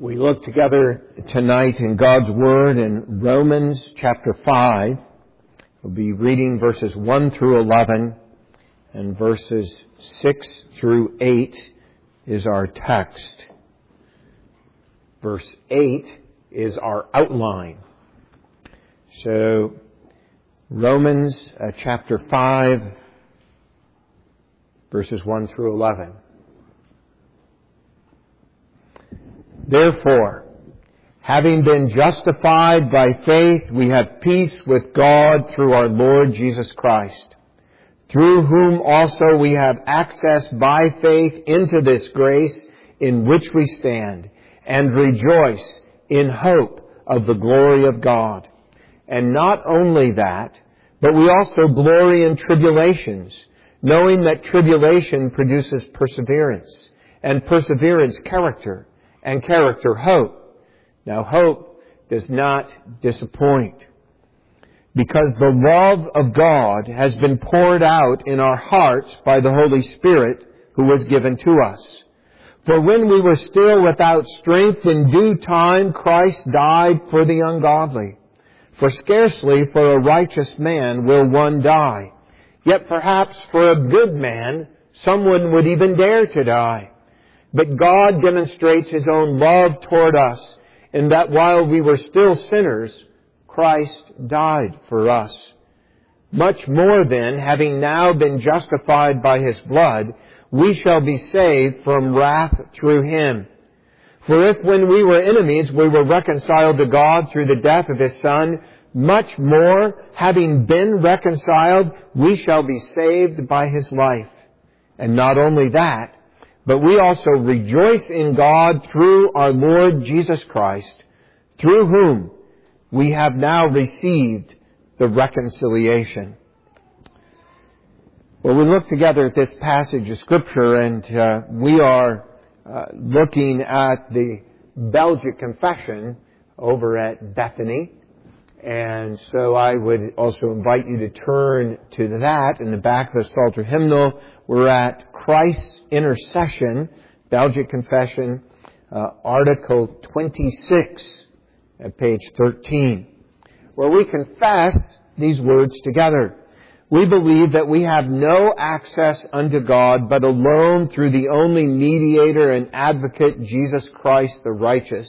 We look together tonight in God's Word in Romans chapter 5. We'll be reading verses 1 through 11, and verses 6 through 8 is our text. Verse 8 is our outline. So, Romans chapter 5, verses 1 through 11. Therefore, having been justified by faith, we have peace with God through our Lord Jesus Christ, through whom also we have access by faith into this grace in which we stand, and rejoice in hope of the glory of God. And not only that, but we also glory in tribulations, knowing that tribulation produces perseverance, and perseverance character, and character hope. Now hope does not disappoint, because the love of God has been poured out in our hearts by the Holy Spirit who was given to us. For when we were still without strength, in due time Christ died for the ungodly. For scarcely for a righteous man will one die, yet perhaps for a good man someone would even dare to die. But God demonstrates His own love toward us in that while we were still sinners, Christ died for us. Much more then, having now been justified by His blood, we shall be saved from wrath through Him. For if when we were enemies we were reconciled to God through the death of His Son, much more, having been reconciled, we shall be saved by His life. And not only that, but we also rejoice in God through our Lord Jesus Christ, through whom we have now received the reconciliation. Well, we look together at this passage of Scripture, and we are looking at the Belgic Confession over at Bethany. And so I would also invite you to turn to that. In the back of the Psalter hymnal, we're at Christ's Intercession, Belgic Confession, Article 26 at page 13, where we confess these words together. We believe that we have no access unto God but alone through the only mediator and advocate, Jesus Christ the righteous,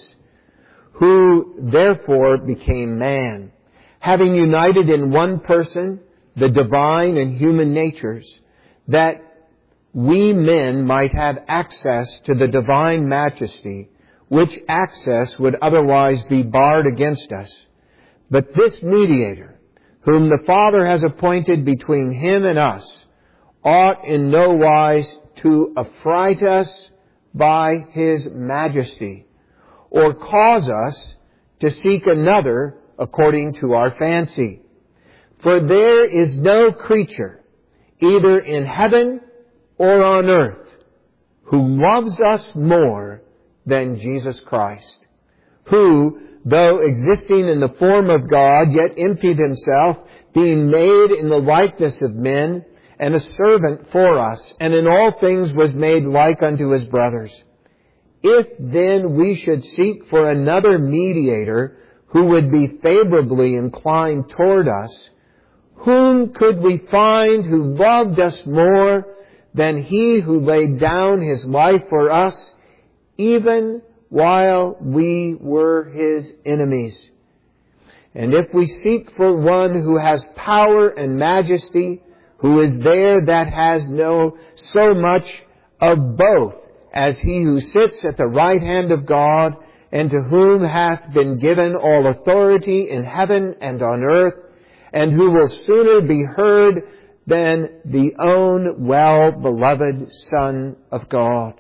who therefore became man, having united in one person the divine and human natures, that we men might have access to the divine majesty, which access would otherwise be barred against us. But this mediator, whom the Father has appointed between Him and us, ought in no wise to affright us by His majesty, or cause us to seek another according to our fancy. For there is no creature, either in heaven or on earth, who loves us more than Jesus Christ, who, though existing in the form of God, yet emptied Himself, being made in the likeness of men, and a servant for us, and in all things was made like unto His brothers. If then we should seek for another mediator who would be favorably inclined toward us, whom could we find who loved us more than He who laid down His life for us, even while we were His enemies? And if we seek for one who has power and majesty, who is there that has no so much of both as He who sits at the right hand of God, and to whom hath been given all authority in heaven and on earth, and who will sooner be heard than the own well-beloved Son of God.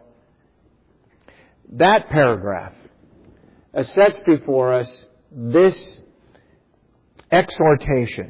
That paragraph sets before us this exhortation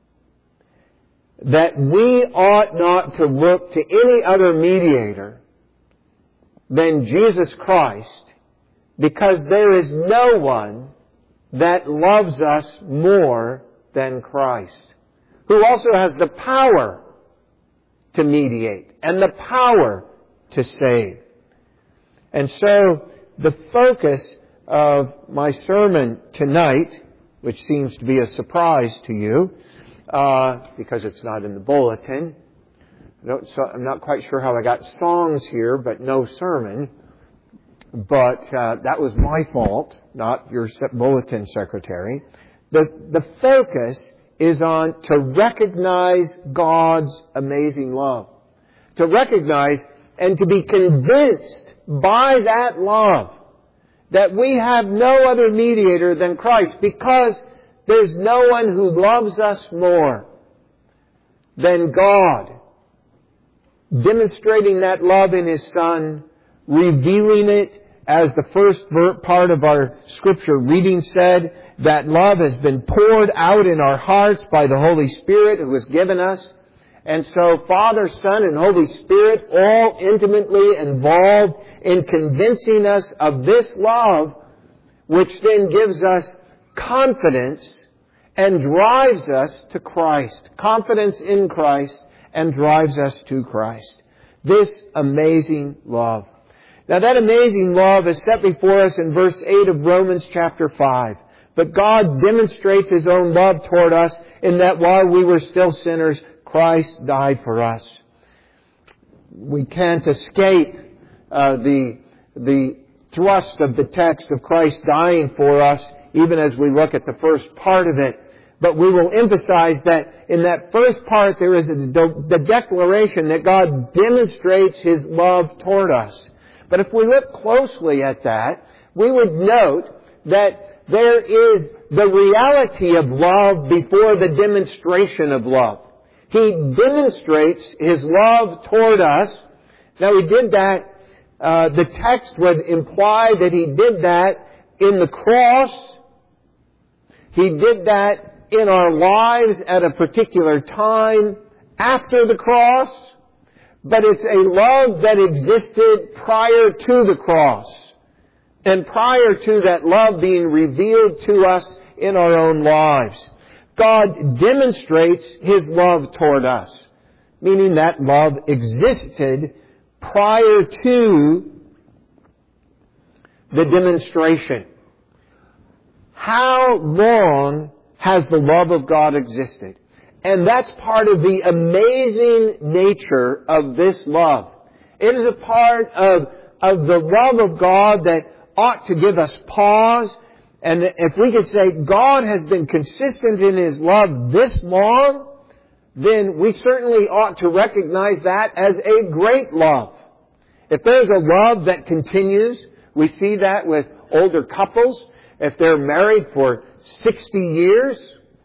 that we ought not to look to any other mediator than Jesus Christ, because there is no one that loves us more than Christ, who also has the power to mediate and the power to save. And so the focus of my sermon tonight, which seems to be a surprise to you, because it's not in the bulletin. So I'm not quite sure how I got songs here, but no sermon. But that was my fault, not your bulletin secretary. The focus is on to recognize God's amazing love. To recognize and to be convinced by that love that we have no other mediator than Christ, because there's no one who loves us more than God, demonstrating that love in His Son, revealing it, as the first part of our Scripture reading said, that love has been poured out in our hearts by the Holy Spirit who was given us. And so Father, Son, and Holy Spirit all intimately involved in convincing us of this love, which then gives us confidence and drives us to Christ. Confidence in Christ and drives us to Christ. This amazing love. Now that amazing love is set before us in verse 8 of Romans chapter 5. But God demonstrates His own love toward us in that while we were still sinners, Christ died for us. We can't escape the thrust of the text of Christ dying for us, even as we look at the first part of it. But we will emphasize that in that first part there is the declaration that God demonstrates His love toward us. But if we look closely at that, we would note that there is the reality of love before the demonstration of love. He demonstrates His love toward us. Now He did that, the text would imply that He did that in the cross. He did that in our lives at a particular time after the cross. But it's a love that existed prior to the cross. And prior to that love being revealed to us in our own lives. God demonstrates His love toward us. Meaning that love existed prior to the demonstration. How long has the love of God existed? And that's part of the amazing nature of this love. It is a part of the love of God that ought to give us pause. And if we could say God has been consistent in His love this long, then we certainly ought to recognize that as a great love. If there's a love that continues, we see that with older couples. If they're married for 60 years,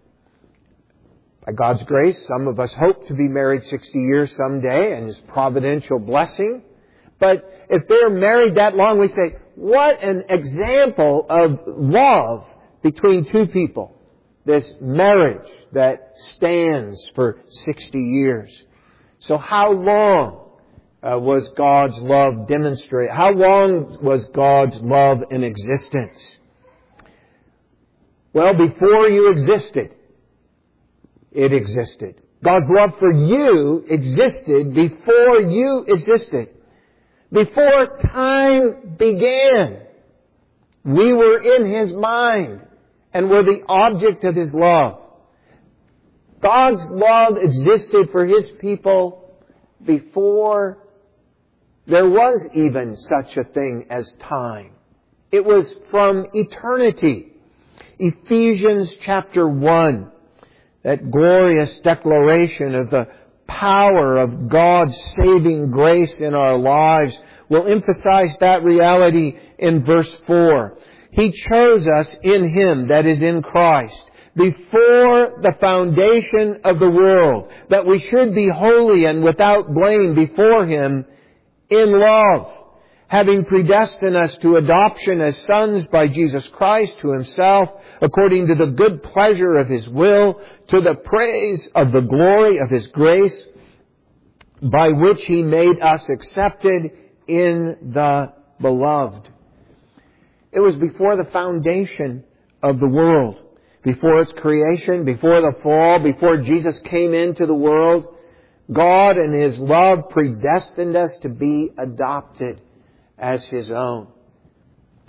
by God's grace, some of us hope to be married 60 years someday, and His providential blessing. But if they're married that long, we say, what an example of love between two people. This marriage that stands for 60 years. So how long was God's love demonstrated? How long was God's love in existence? Well, before you existed, it existed. God's love for you existed before you existed. Before time began, we were in His mind and were the object of His love. God's love existed for His people before there was even such a thing as time. It was from eternity. Ephesians chapter 1. That glorious declaration of the power of God's saving grace in our lives will emphasize that reality in verse 4. He chose us in Him, that is in Christ, before the foundation of the world, that we should be holy and without blame before Him in love, having predestined us to adoption as sons by Jesus Christ to Himself, according to the good pleasure of His will, to the praise of the glory of His grace, by which He made us accepted in the Beloved. It was before the foundation of the world, before its creation, before the fall, before Jesus came into the world. God in His love predestined us to be adopted as His own.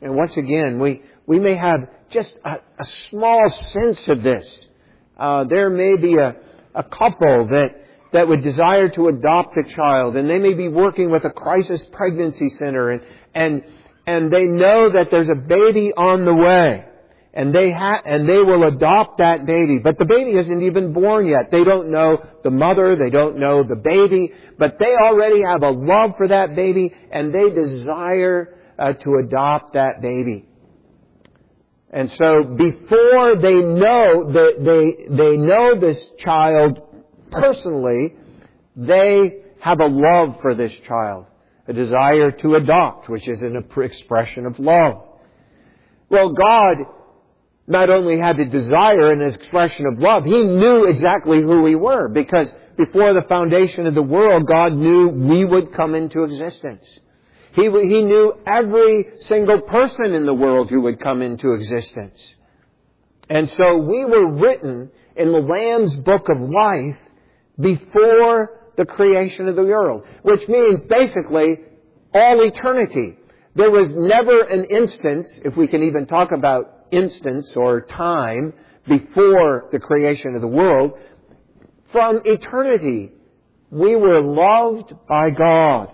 And once again, we may have just a small sense of this. There may be a couple that would desire to adopt a child, and they may be working with a crisis pregnancy center, and they know that there's a baby on the way, and they will adopt that baby. But the baby isn't even born yet. They don't know the mother, they don't know the baby, but they already have a love for that baby, and they desire to adopt that baby. And so before they know they know this child personally, they have a love for this child, a desire to adopt, which is an expression of love. Well, God not only had a desire and an expression of love, He knew exactly who we were, because before the foundation of the world, God knew we would come into existence. He knew every single person in the world who would come into existence. And so we were written in the Lamb's Book of Life before the creation of the world, which means basically all eternity. There was never an instance, if we can even talk about instance or time, before the creation of the world. From eternity, we were loved by God.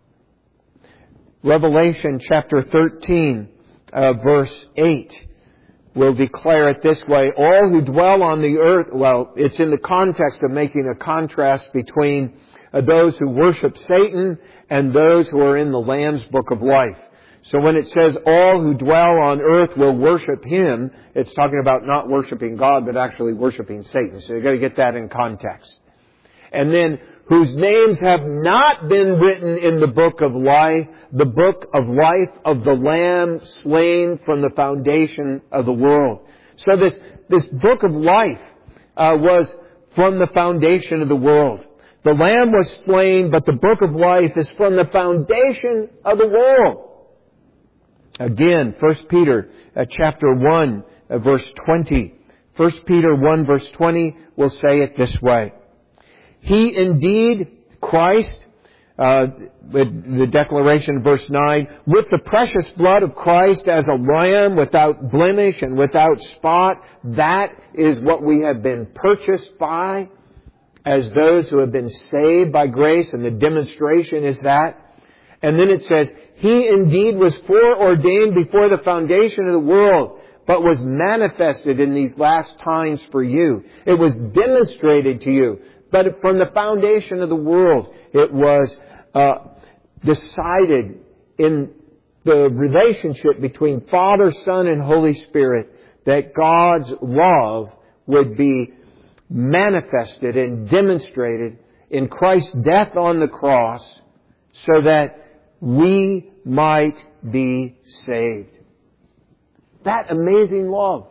Revelation chapter 13, verse 8 will declare it this way: all who dwell on the earth, well, it's in the context of making a contrast between those who worship Satan and those who are in the Lamb's Book of Life. So when it says all who dwell on earth will worship Him, it's talking about not worshiping God, but actually worshiping Satan. So you've got to get that in context. And then, whose names have not been written in the book of life, the book of life of the Lamb slain from the foundation of the world. So this book of life was from the foundation of the world. The Lamb was slain, but the book of life is from the foundation of the world. Again, 1 Peter chapter 1, verse 20. 1 Peter 1, verse 20 will say it this way: He indeed, Christ, with the declaration, verse 9, with the precious blood of Christ as a lamb without blemish and without spot, that is what we have been purchased by, as those who have been saved by grace, and the demonstration is that. And then it says, He indeed was foreordained before the foundation of the world, but was manifested in these last times for you. It was demonstrated to you. But from the foundation of the world, it was decided in the relationship between Father, Son, and Holy Spirit that God's love would be manifested and demonstrated in Christ's death on the cross so that we might be saved. That amazing love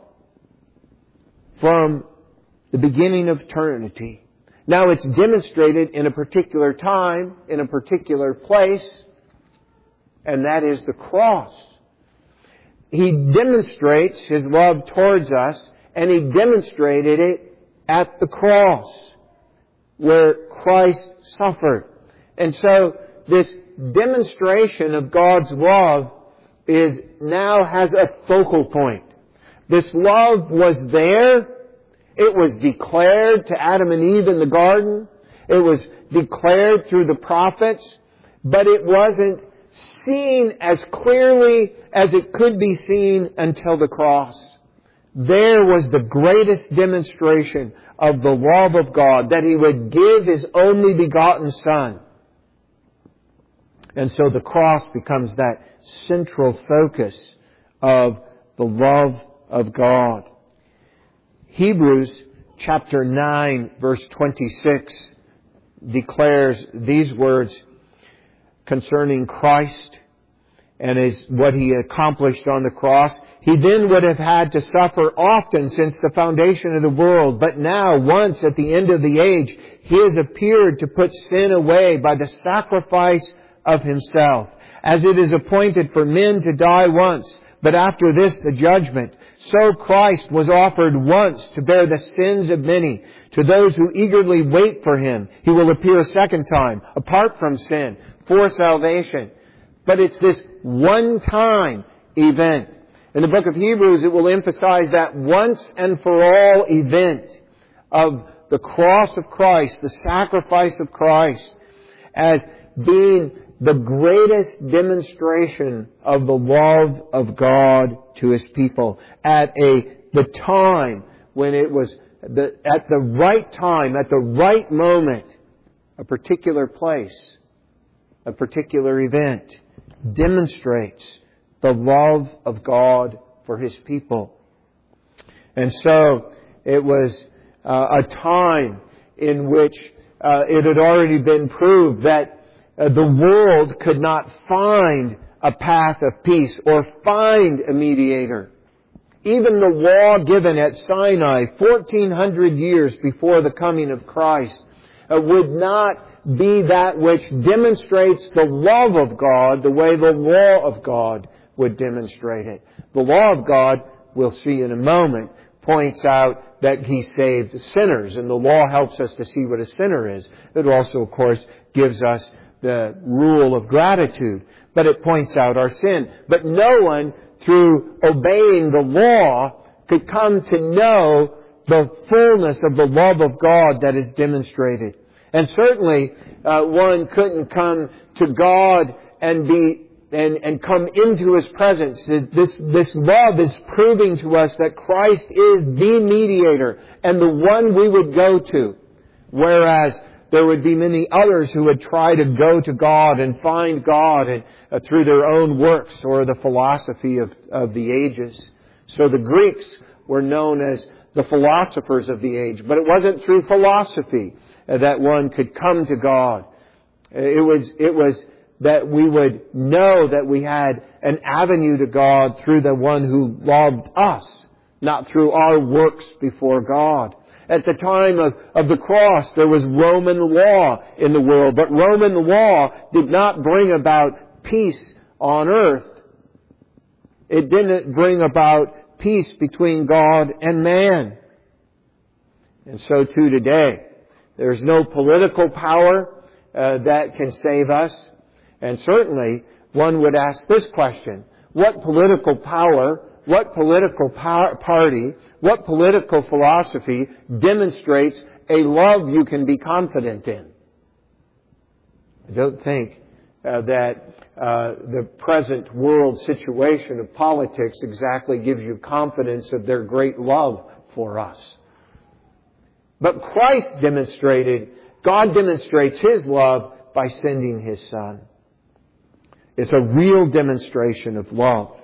from the beginning of eternity. Now it's demonstrated in a particular time, in a particular place, and that is the cross. He demonstrates His love towards us, and He demonstrated it at the cross, where Christ suffered. And so this demonstration of God's love now has a focal point. This love was there. It was declared to Adam and Eve in the garden. It was declared through the prophets. But it wasn't seen as clearly as it could be seen until the cross. There was the greatest demonstration of the love of God, that He would give His only begotten Son. And so the cross becomes that central focus of the love of God. Hebrews chapter 9, verse 26 declares these words concerning Christ and what He accomplished on the cross. He then would have had to suffer often since the foundation of the world, but now, once at the end of the age, He has appeared to put sin away by the sacrifice of Himself. As it is appointed for men to die once, but after this the judgment, so Christ was offered once to bear the sins of many. To those who eagerly wait for Him, He will appear a second time, apart from sin, for salvation. But it's this one time event. In the book of Hebrews, it will emphasize that once and for all event of the cross of Christ, the sacrifice of Christ, as being the greatest demonstration of the love of God to His people at the time when it was at the right time, at the right moment, a particular place, a particular event demonstrates the love of God for His people. And so it was a time in which it had already been proved that the world could not find a path of peace or find a mediator. Even the law given at Sinai 1,400 years before the coming of Christ would not be that which demonstrates the love of God the way the law of God would demonstrate it. The law of God, we'll see in a moment, points out that He saved sinners, and the law helps us to see what a sinner is. It also, of course, gives us the rule of gratitude, but it points out our sin. But no one, through obeying the law, could come to know the fullness of the love of God that is demonstrated. And certainly, one couldn't come to God and come into His presence. This love is proving to us that Christ is the mediator and the one we would go to. Whereas there would be many others who would try to go to God and find God through their own works or the philosophy of the ages. So the Greeks were known as the philosophers of the age. But it wasn't through philosophy that one could come to God. It was that we would know that we had an avenue to God through the one who loved us, not through our works before God. At the time of the cross, there was Roman law in the world, but Roman law did not bring about peace on earth. It didn't bring about peace between God and man. And so too today. There's no political power that can save us. And certainly, one would ask this question: what political power, what political party, what political philosophy demonstrates a love you can be confident in? I don't think that the present world situation of politics exactly gives you confidence of their great love for us. But God demonstrates His love by sending His Son. It's a real demonstration of love.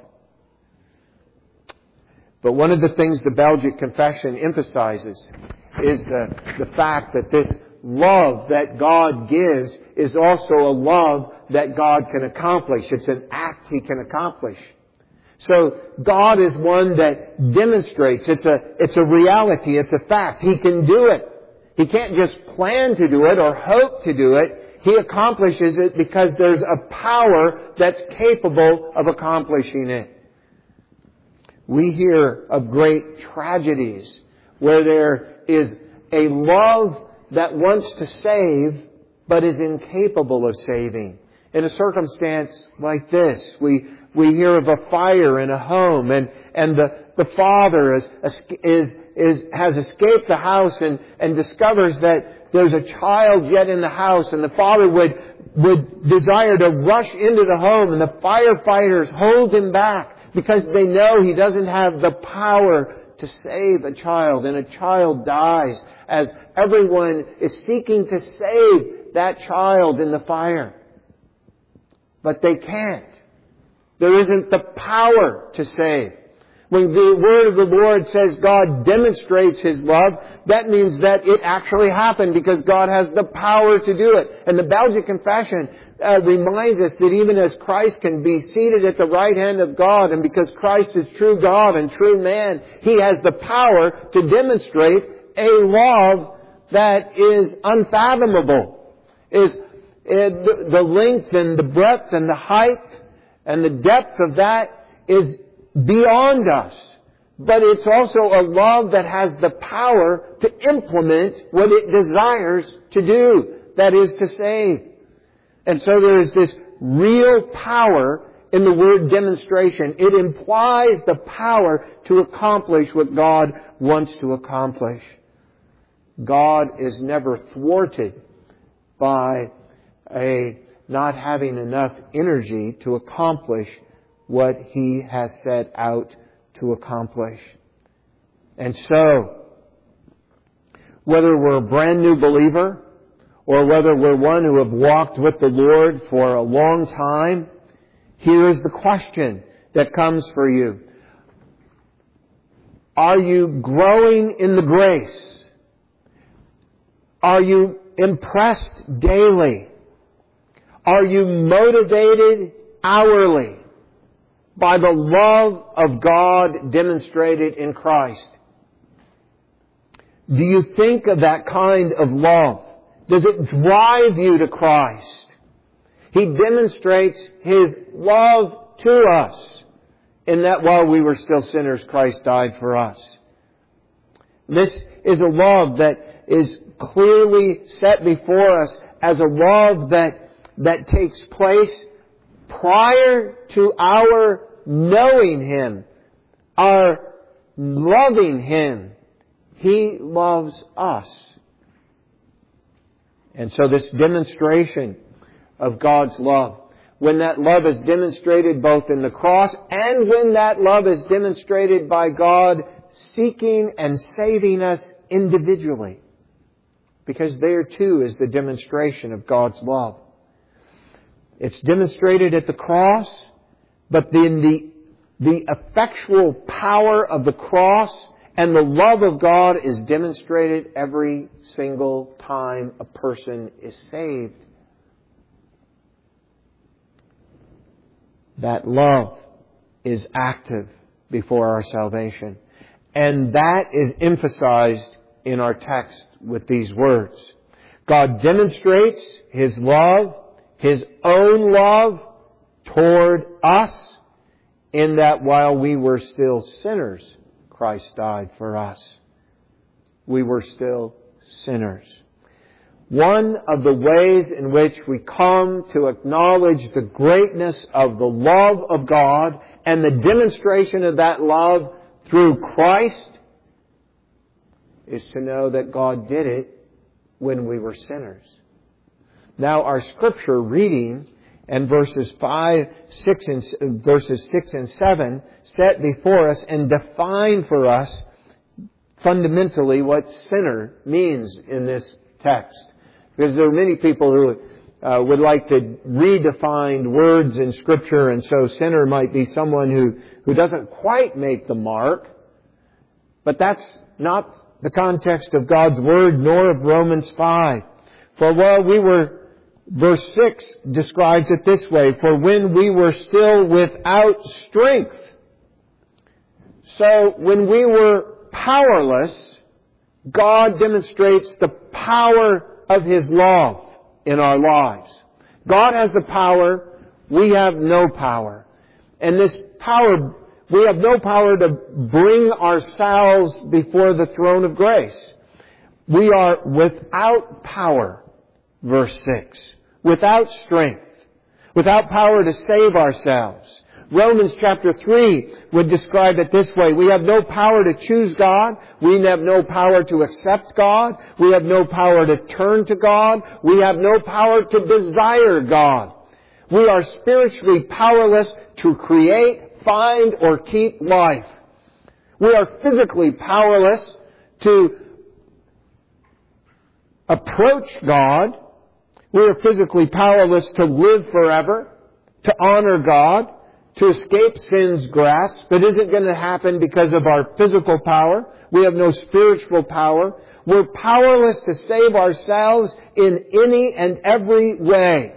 But one of the things the Belgic Confession emphasizes is the fact that this love that God gives is also a love that God can accomplish. It's an act He can accomplish. So God is one that demonstrates. It's a reality. It's a fact. He can do it. He can't just plan to do it or hope to do it. He accomplishes it because there's a power that's capable of accomplishing it. We hear of great tragedies where there is a love that wants to save but is incapable of saving. In a circumstance like this, we hear of a fire in a home and the father has escaped the house and discovers that there's a child yet in the house, and the father would desire to rush into the home, and the firefighters hold him back because they know he doesn't have the power to save a child, and a child dies as everyone is seeking to save that child in the fire. But they can't. There isn't the power to save. When the word of the Lord says God demonstrates His love, that means that it actually happened because God has the power to do it. And the Belgic Confession reminds us that even as Christ can be seated at the right hand of God, and because Christ is true God and true man, He has the power to demonstrate a love that is unfathomable. Is the length and the breadth and the height and the depth of that is beyond us. But it's also a love that has the power to implement what it desires to do, that is to save. And so there is this real power in the word demonstration. It implies the power to accomplish what God wants to accomplish. God is never thwarted by not having enough energy to accomplish what He has set out to accomplish. And so, whether we're a brand new believer or whether we're one who have walked with the Lord for a long time, here is the question that comes for you. Are you growing in the grace? Are you impressed daily? Are you motivated hourly by the love of God demonstrated in Christ? Do you think of that kind of love? Does it drive you to Christ? He demonstrates His love to us in that while we were still sinners, Christ died for us. This is a love that is clearly set before us as a love that takes place prior to our knowing Him, our loving Him. He loves us. And so this demonstration of God's love, when that love is demonstrated both in the cross and when that love is demonstrated by God seeking and saving us individually, because there too is the demonstration of God's love. It's demonstrated at the cross, but then the effectual power of the cross and the love of God is demonstrated every single time a person is saved. That love is active before our salvation. And that is emphasized in our text with these words. God demonstrates His love, His own love toward us, in that while we were still sinners, Christ died for us. We were still sinners. One of the ways in which we come to acknowledge the greatness of the love of God and the demonstration of that love through Christ is to know that God did it when we were sinners. Now our scripture reading and verses 6 and 7 set before us and define for us fundamentally what sinner means in this text. Because there are many people who would like to redefine words in Scripture, and so sinner might be someone who doesn't quite make the mark. But that's not the context of God's Word, nor of Romans 5. For while we were, verse 6 describes it this way, for when we were still without strength. So when we were powerless, God demonstrates the power of His love in our lives. God has the power, we have no power. And this power, we have no power to bring ourselves before the throne of grace. We are without power, verse 6. Without strength. Without power to save ourselves. Romans chapter 3 would describe it this way. We have no power to choose God. We have no power to accept God. We have no power to turn to God. We have no power to desire God. We are spiritually powerless to create, find, or keep life. We are physically powerless to approach God. We are physically powerless to live forever, to honor God, to escape sin's grasp. That isn't going to happen because of our physical power. We have no spiritual power. We're powerless to save ourselves in any and every way.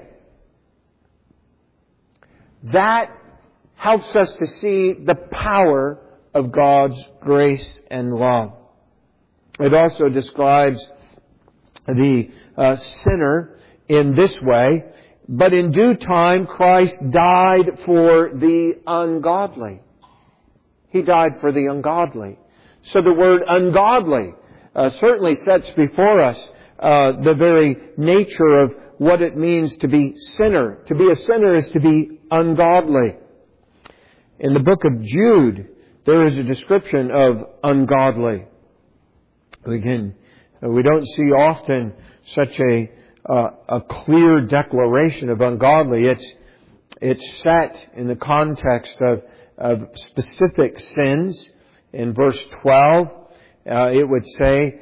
That helps us to see the power of God's grace and love. It also describes the sinner in this way. But in due time, Christ died for the ungodly. He died for the ungodly. So the word ungodly certainly sets before us the very nature of what it means to be sinner. To be a sinner is to be ungodly. In the book of Jude, there is a description of ungodly. Again, we don't see often such a clear declaration of ungodly. It's set in the context of specific sins. In verse 12, it would say,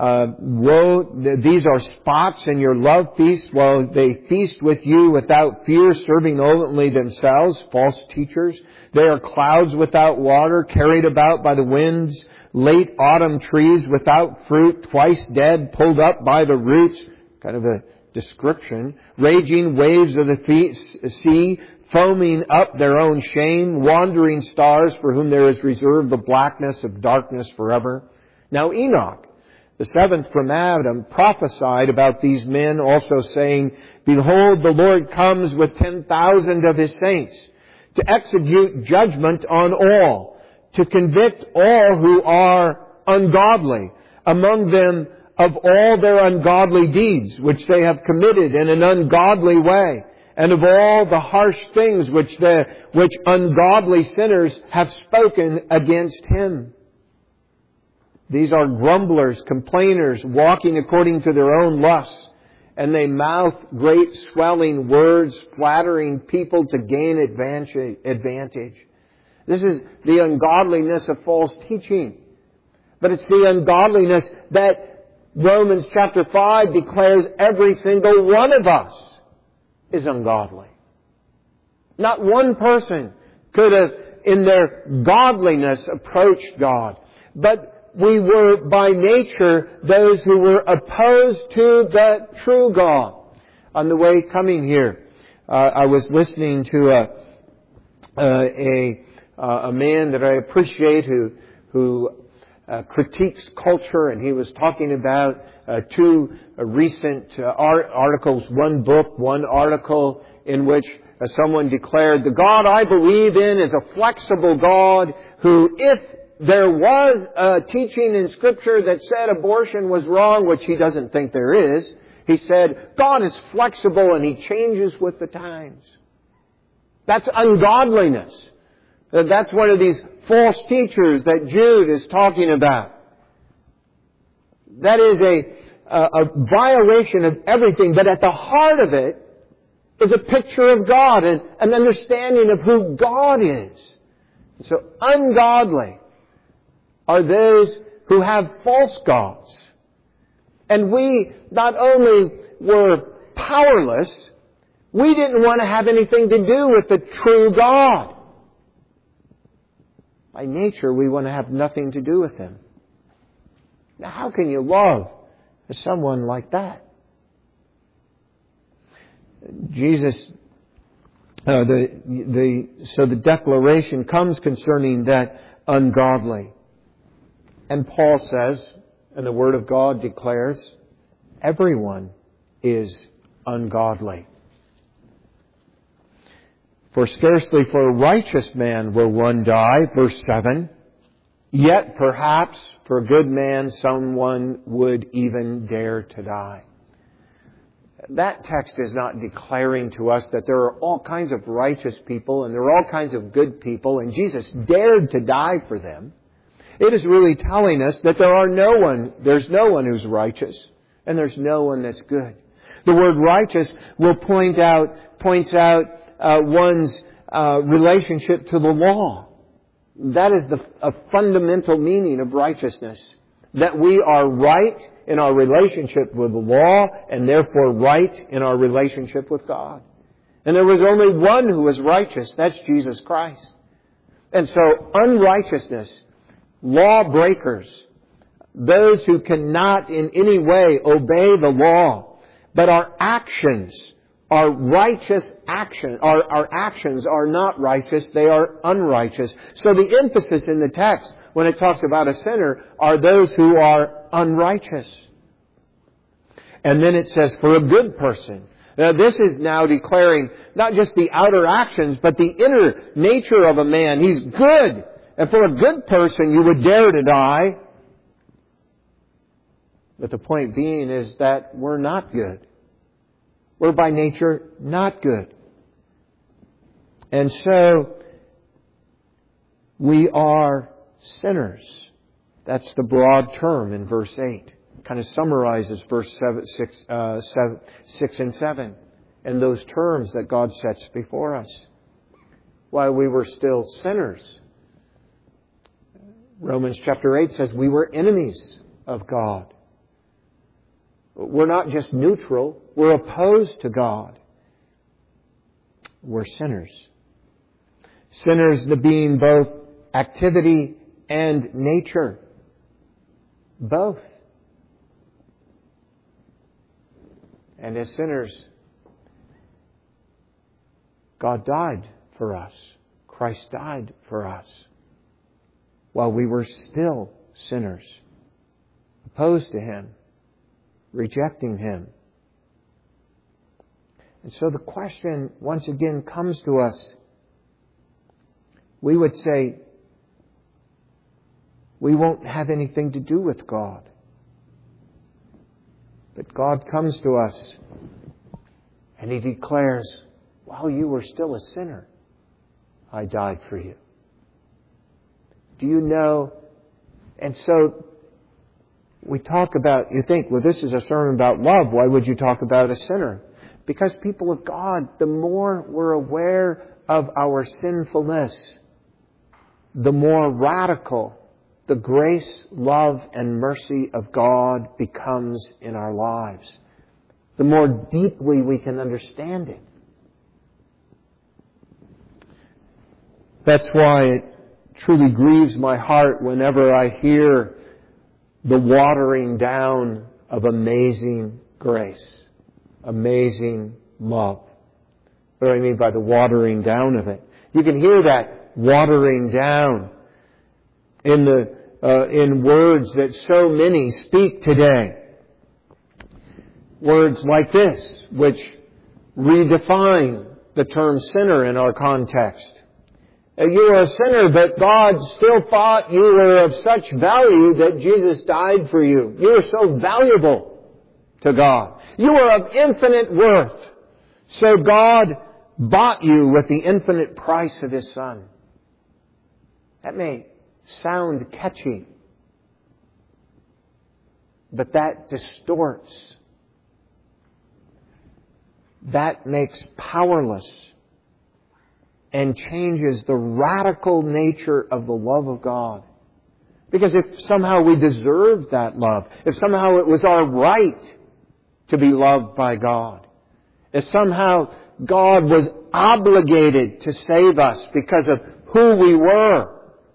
woe, these are spots in your love feast, while they feast with you without fear, serving only themselves, false teachers. They are clouds without water, carried about by the winds, late autumn trees without fruit, twice dead, pulled up by the roots. Kind of a description. Raging waves of the sea, foaming up their own shame, wandering stars for whom there is reserved the blackness of darkness forever. Now Enoch, the seventh from Adam, prophesied about these men, also saying, Behold, the Lord comes with 10,000 of His saints to execute judgment on all, to convict all who are ungodly, among them of all their ungodly deeds, which they have committed in an ungodly way, and of all the harsh things which ungodly sinners have spoken against Him. These are grumblers, complainers, walking according to their own lusts, and they mouth great swelling words, flattering people to gain advantage. This is the ungodliness of false teaching. But it's the ungodliness that Romans chapter 5 declares every single one of us is ungodly. Not one person could have, in their godliness, approached God. But we were by nature those who were opposed to the true God. On the way coming here, I was listening to a man that I appreciate who critiques culture, and he was talking about two recent articles, one book, one article in which someone declared, the God I believe in is a flexible God who, if there was a teaching in Scripture that said abortion was wrong, which he doesn't think there is, he said, God is flexible and He changes with the times. That's ungodliness. That's one of these false teachers that Jude is talking about. That is a violation of everything, but at the heart of it is a picture of God and an understanding of who God is. So ungodly are those who have false gods. And we not only were powerless, we didn't want to have anything to do with the true God. By nature, we want to have nothing to do with Him. Now, how can you love someone like that? Jesus, so the declaration comes concerning that ungodly. And Paul says, and the Word of God declares, everyone is ungodly. For scarcely for a righteous man will one die, verse 7. Yet perhaps for a good man someone would even dare to die. That text is not declaring to us that there are all kinds of righteous people and there are all kinds of good people and Jesus dared to die for them. It is really telling us that there's no one who's righteous and there's no one that's good. The word righteous will points out one's relationship to the law. That is a fundamental meaning of righteousness. That we are right in our relationship with the law and therefore right in our relationship with God. And there was only one who was righteous. That's Jesus Christ. And so unrighteousness, lawbreakers, those who cannot in any way obey the law, but our actions, our righteous action, our actions are not righteous, they are unrighteous. So the emphasis in the text, when it talks about a sinner, are those who are unrighteous. And then it says, for a good person. Now this is now declaring not just the outer actions, but the inner nature of a man. He's good. And for a good person, you would dare to die. But the point being is that we're not good. We're by nature not good. And so, we are sinners. That's the broad term in verse 8. Kind of summarizes verse 6 and 7. And those terms that God sets before us. While we were still sinners. Romans chapter 8 says we were enemies of God. We're not just neutral. We're opposed to God. We're sinners. Sinners being both activity and nature. Both. And as sinners, God died for us. Christ died for us. While we were still sinners. Opposed to Him. Rejecting Him. And so the question once again comes to us. We would say, we won't have anything to do with God. But God comes to us and He declares, while you were still a sinner, I died for you. Do you know? And so we talk about, you think, well, this is a sermon about love. Why would you talk about a sinner? Because people of God, the more we're aware of our sinfulness, the more radical the grace, love, and mercy of God becomes in our lives. The more deeply we can understand it. That's why it truly grieves my heart whenever I hear the watering down of amazing grace, amazing love. What do I mean by the watering down of it? You can hear that watering down in words that so many speak today. Words like this, which redefine the term sinner in our context. You are a sinner, but God still thought you were of such value that Jesus died for you. You are so valuable to God. You are of infinite worth. So God bought you with the infinite price of His Son. That may sound catchy, but that distorts. That makes powerless and changes the radical nature of the love of God. Because if somehow we deserved that love, if somehow it was our right to be loved by God, if somehow God was obligated to save us because of who we were,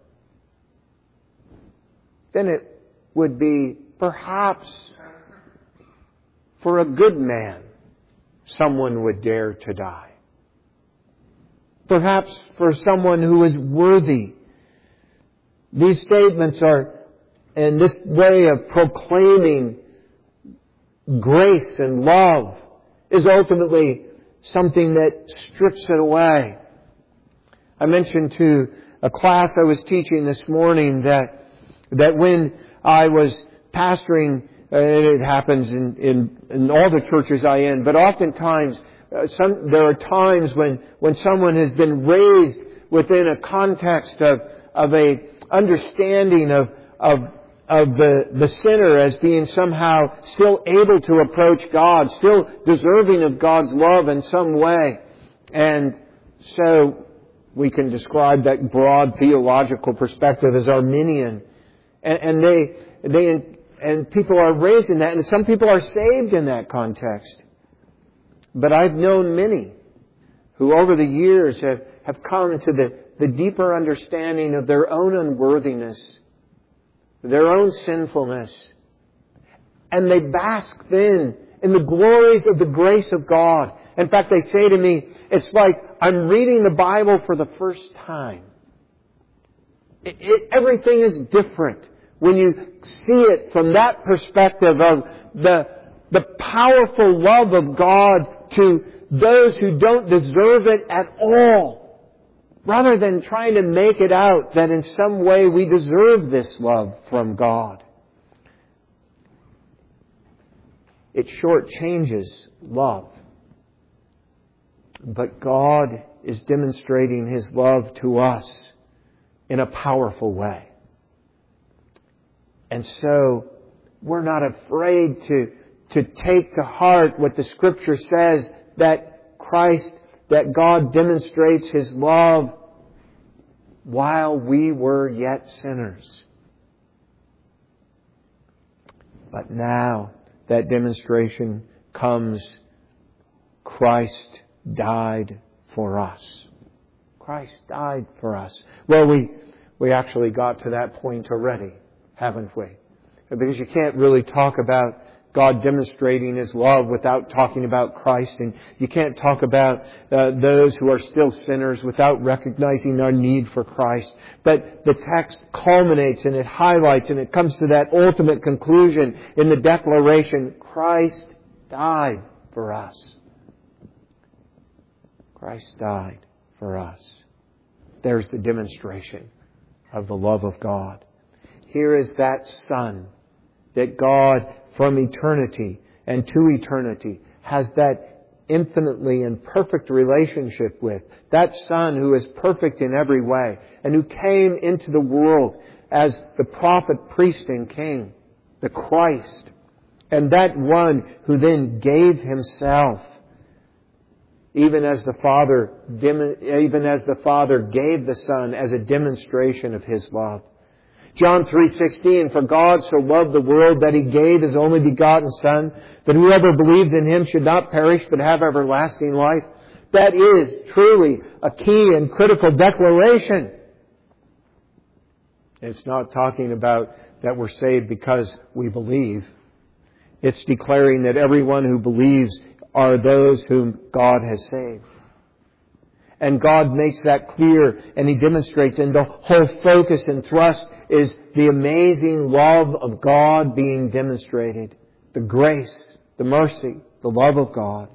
then it would be perhaps for a good man someone would dare to die. Perhaps for someone who is worthy. These statements are, in this way of proclaiming grace and love, is ultimately something that strips it away. I mentioned to a class I was teaching this morning that when I was pastoring, it happens in all the churches I am, but oftentimes there are times when someone has been raised within a context of a understanding of the sinner as being somehow still able to approach God, still deserving of God's love in some way. And so we can describe that broad theological perspective as Arminian. And people are raised in that, and some people are saved in that context. But I've known many who over the years have come to the deeper understanding of their own unworthiness, their own sinfulness. And they bask then in the glories of the grace of God. In fact, they say to me, it's like I'm reading the Bible for the first time. Everything is different when you see it from that perspective of the powerful love of God to those who don't deserve it at all, rather than trying to make it out that in some way we deserve this love from God. It shortchanges love But God is demonstrating His love to us in a powerful way. And so we're not afraid to take to heart what the Scripture says, that God demonstrates His love while we were yet sinners. But now that demonstration comes. Christ died for us. Christ died for us. Well, we actually got to that point already, haven't we? Because you can't really talk about God demonstrating His love without talking about Christ. And you can't talk about those who are still sinners without recognizing our need for Christ. But the text culminates and it highlights and it comes to that ultimate conclusion in the declaration, Christ died for us. Christ died for us. There's the demonstration of the love of God. Here is that Son that God from eternity and to eternity has that infinitely and perfect relationship with. That Son who is perfect in every way and who came into the world as the prophet, priest, and king, the Christ. And that one who then gave Himself, even as the Father gave the Son as a demonstration of His love. John 3:16, for God so loved the world that He gave His only begotten Son, that whoever believes in Him should not perish but have everlasting life. That is truly a key and critical declaration. It's not talking about that we're saved because we believe. It's declaring that everyone who believes are those whom God has saved. And God makes that clear and He demonstrates, and the whole focus and thrust is the amazing love of God being demonstrated. The grace, the mercy, the love of God.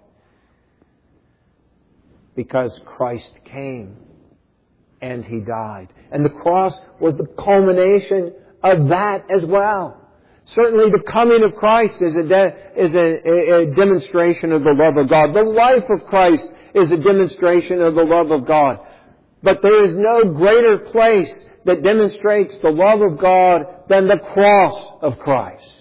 Because Christ came and He died. And the cross was the culmination of that as well. Certainly the coming of Christ is a demonstration of the love of God. The life of Christ is a demonstration of the love of God. But there is no greater place that demonstrates the love of God than the cross of Christ.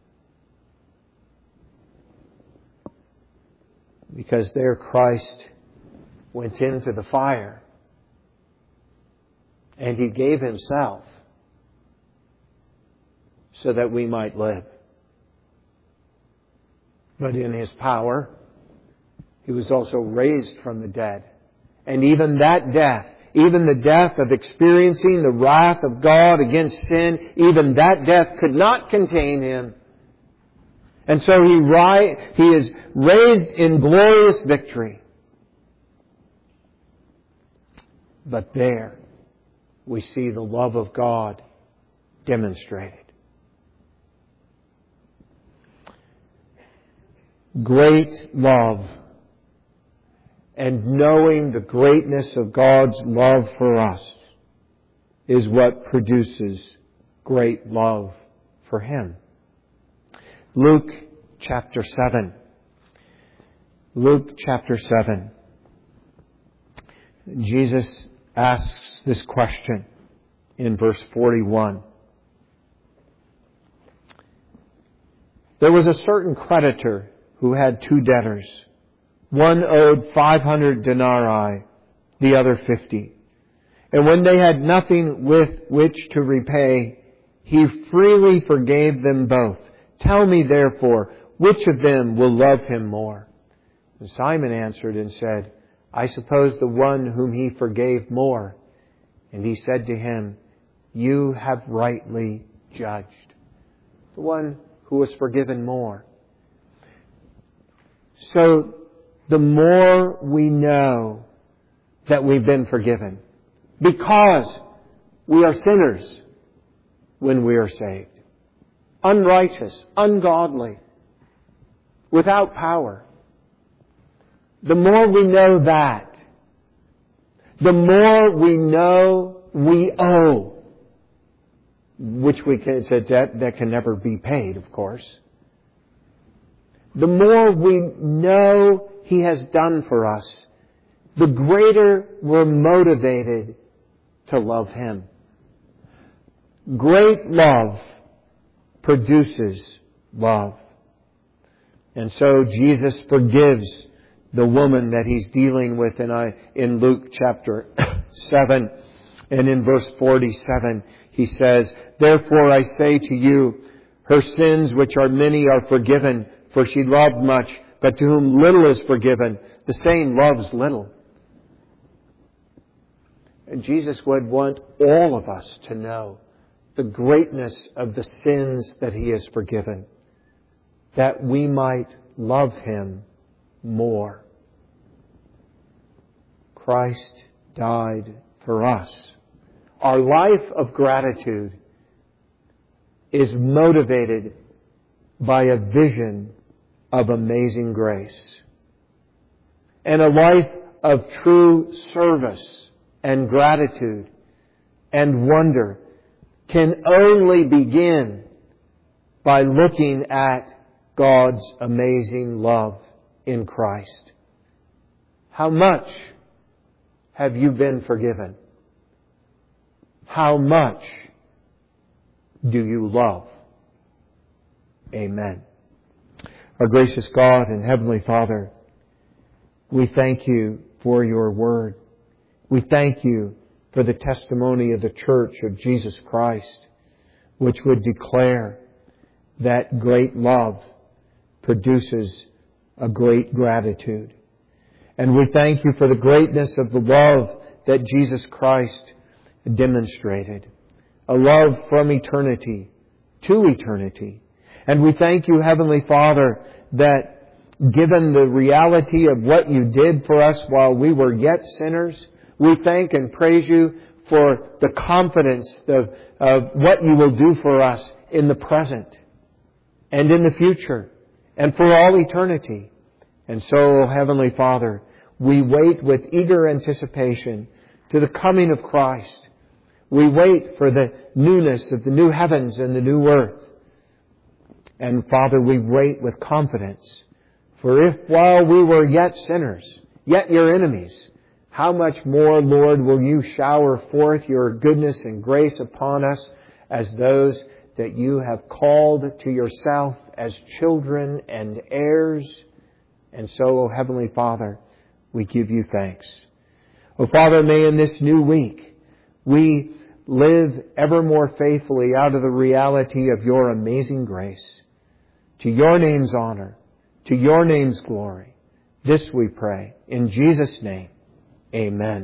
Because there Christ went into the fire and He gave Himself so that we might live. But in His power, He was also raised from the dead. And even that death, even the death of experiencing the wrath of God against sin, even that death could not contain Him. And so He is raised in glorious victory. But there we see the love of God demonstrated. Great love, and knowing the greatness of God's love for us is what produces great love for Him. Luke chapter 7. Luke chapter 7. Jesus asks this question in verse 41. There was a certain creditor who had 2 debtors. One owed 500 denarii, the other 50. And when they had nothing with which to repay, he freely forgave them both. Tell me therefore, which of them will love him more? And Simon answered and said, I suppose the one whom he forgave more. And He said to him, you have rightly judged. The one who was forgiven more. So, the more we know that we've been forgiven, because we are sinners when we are saved, unrighteous, ungodly, without power. The more we know that, the more we know we owe, which it's a debt that can never be paid, of course. The more we know He has done for us, the greater we're motivated to love Him. Great love produces love. And so Jesus forgives the woman that He's dealing with in Luke chapter 7. And in verse 47, He says, "Therefore I say to you, her sins, which are many, are forgiven, for she loved much. But to whom little is forgiven, the same loves little." And Jesus would want all of us to know the greatness of the sins that He has forgiven, that we might love Him more. Christ died for us. Our life of gratitude is motivated by a vision of amazing grace. And a life of true service and gratitude and wonder can only begin by looking at God's amazing love in Christ. How much have you been forgiven? How much do you love? Amen. Our gracious God and Heavenly Father, we thank You for Your Word. We thank You for the testimony of the Church of Jesus Christ, which would declare that great love produces a great gratitude. And we thank You for the greatness of the love that Jesus Christ demonstrated. A love from eternity to eternity. And we thank You, Heavenly Father, that given the reality of what You did for us while we were yet sinners, we thank and praise You for the confidence of what You will do for us in the present and in the future and for all eternity. And so, Heavenly Father, we wait with eager anticipation to the coming of Christ. We wait for the newness of the new heavens and the new earth. And Father, we wait with confidence. For if while we were yet sinners, yet Your enemies, how much more, Lord, will You shower forth Your goodness and grace upon us as those that You have called to Yourself as children and heirs. And so, O Heavenly Father, we give You thanks. O Father, may in this new week we live ever more faithfully out of the reality of Your amazing grace. To Your name's honor, to Your name's glory. This we pray. In Jesus' name, amen.